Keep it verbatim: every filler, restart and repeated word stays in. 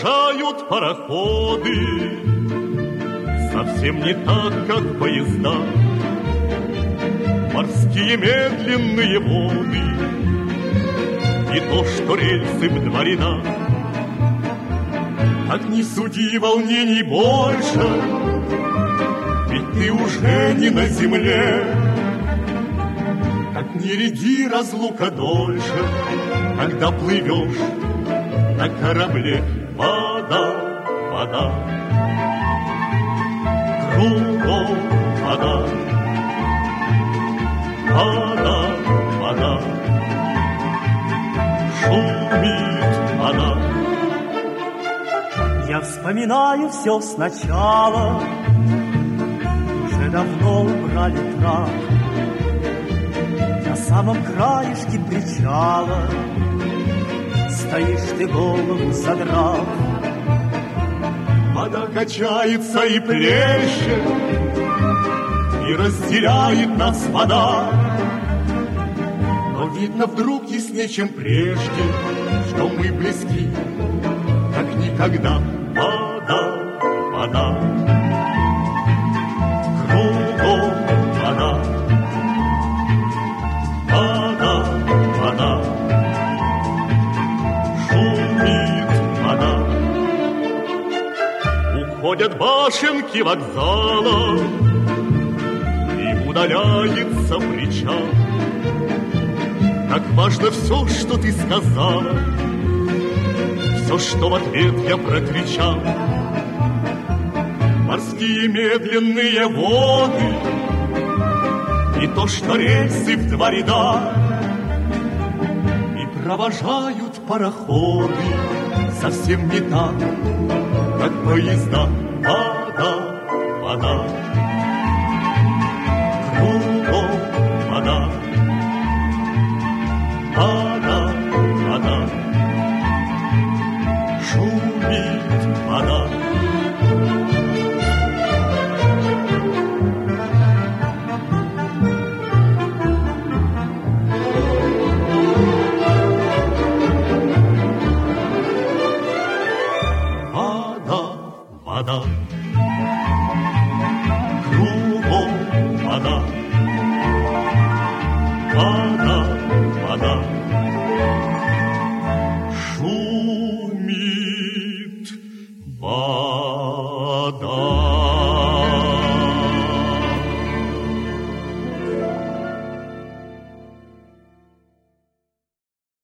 провожают пароходы, совсем не так, как поезда. Морские медленные воды, и то, что рельсы в дворена. Так не суди волнений больше, ведь ты уже не на земле. Так не ряди разлука дольше, когда плывешь на корабле. Вода, вода, кругом вода, вода, вода, шумит вода. Я вспоминаю все сначала, уже давно убрали трап. На самом краешке причала стоишь ты, голову задрав. Вода качается и плещет, и разделяет нас вода. Но видно вдруг яснее, чем прежде, что мы близки, как никогда. Вода, вода, кругом вода, вода, вода, шумит вода. Уходят башенки вокзала, и удаляется причал. Так важно все, что ты сказала, все, что в ответ я прокричал. Морские медленные воды, и то, что рельсы в два ряда, и провожают пароходы совсем не так, как поезда. Вода, вода, кругом вода, вода, вода, шумит вода. Вода, кругом вода, вода, вода, шумит вода.